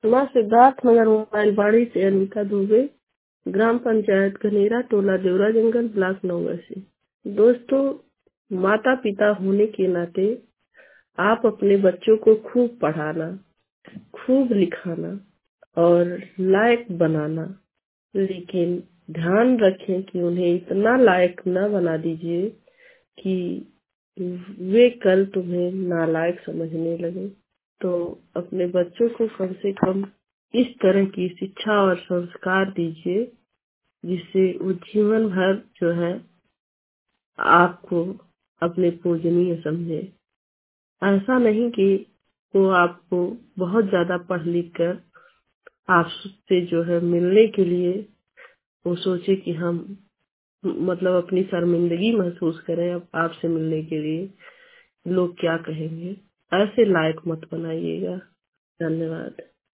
माँ सिद्धार्थ नगर मोबाइल बाड़ी से अनीता दुबे, ग्राम पंचायत घनेरा, टोला देवरा जंगल, ब्लॉक 9 से। दोस्तों, माता पिता होने के नाते आप अपने बच्चों को खूब पढ़ाना, खूब लिखाना और लायक बनाना, लेकिन ध्यान रखें कि उन्हें इतना लायक न बना दीजिए कि वे कल तुम्हें नालायक समझने लगे। तो अपने बच्चों को कम से कम इस तरह की शिक्षा और संस्कार दीजिए जिससे वो जीवन भर जो है आपको अपने पूजनीय समझे। ऐसा नहीं कि वो आपको बहुत ज्यादा पढ़ लिख कर आपसे जो है मिलने के लिए वो सोचे कि हम मतलब अपनी शर्मिंदगी महसूस करें अब आपसे मिलने के लिए, लोग क्या कहेंगे। ऐसे लायक मत बनाइएगा। धन्यवाद।